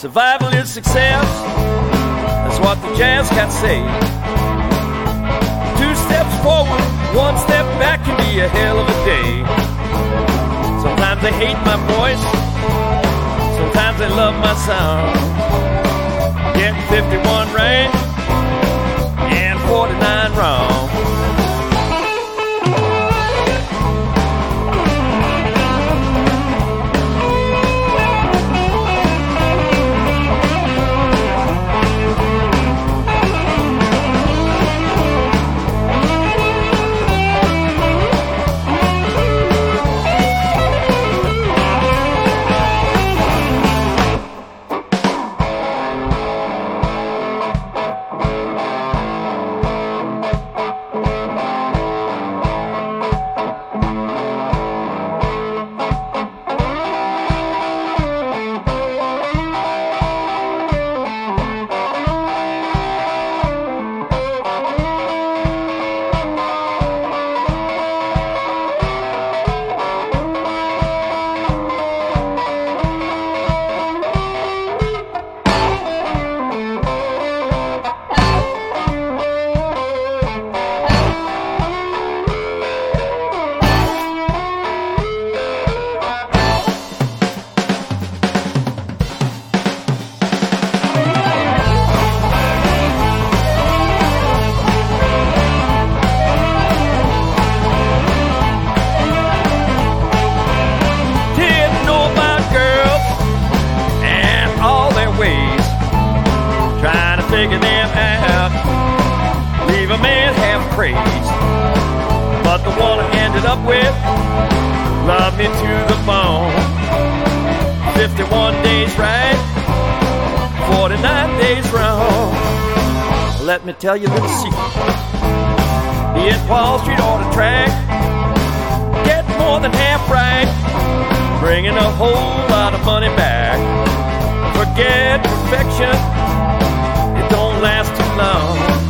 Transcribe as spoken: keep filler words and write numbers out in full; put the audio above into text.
Survival is success, that's what the jazz cats say. Two steps forward, one step back can be a hell of a day. Sometimes they hate my voice, sometimes they love my sound. Getting fifty-one right and forty-nine wrong. Figure them out, leave a man half crazed. But the one I ended up with loved me to the bone. fifty-one days right, forty-nine days wrong. Let me tell you a little secret. Be it Wall Street or the track, get more than half right, bringing a whole lot of money back. Forget perfection, it don't last too long.